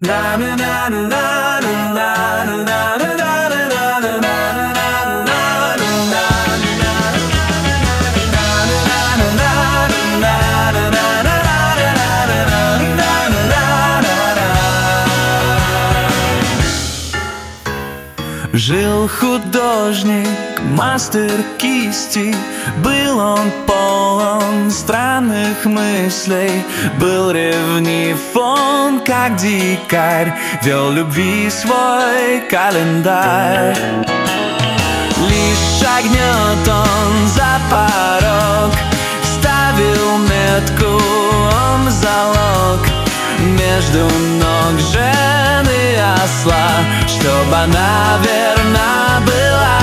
Жил художник, мастер кисти. Был он полон странных мыслей. Был ревнив он, как дикарь. Вел любви свой календарь. Лишь шагнет он за порог, ставил метку он в залог. Между ног жены осла, чтоб она верна была.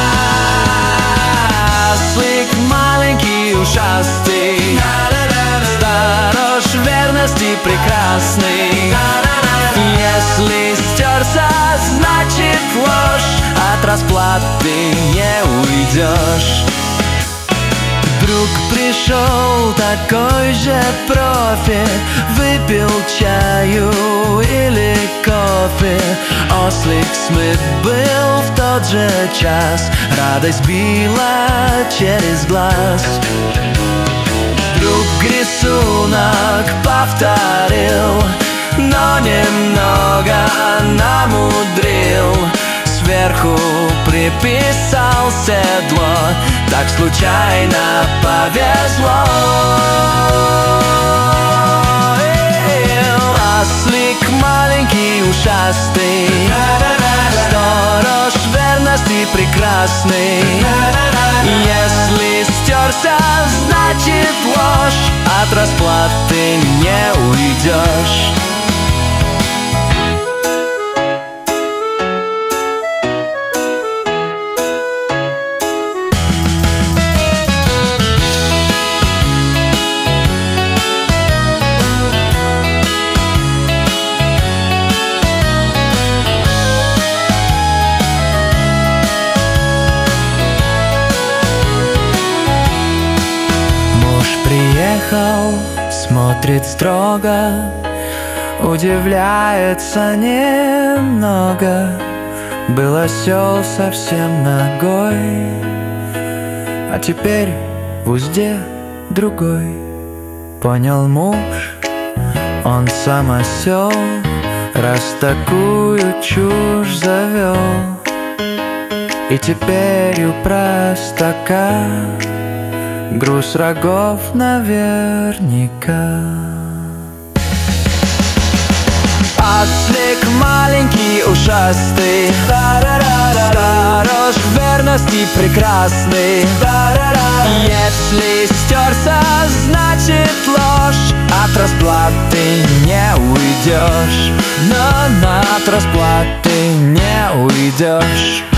Ослик маленький, ушастый, сторож верности прекрасный. Если стерся, значит ложь, от расплаты не уйдешь. Вдруг пришел такой же профи, выпил чаю или кофе. Ослик смыт был в тот же час, радость била через глаз. Вдруг рисунок повторил, но немного намудрил. Сверху приписал седло, так случайно повезло. Ослик маленький, ушастый, сторож верности прекрасный. Если стерся, значит ложь, от расплаты не уйдешь. Приехал, смотрит строго, удивляется немного. Был осел совсем нагой, а теперь в узде другой. Понял муж, он сам осел, раз такую чушь завел. И теперь у простака груз рогов наверняка. Ослик маленький, ушастый, сторож верности прекрасный. Если стерся, значит ложь, от расплаты не уйдешь. Но от расплаты не уйдешь.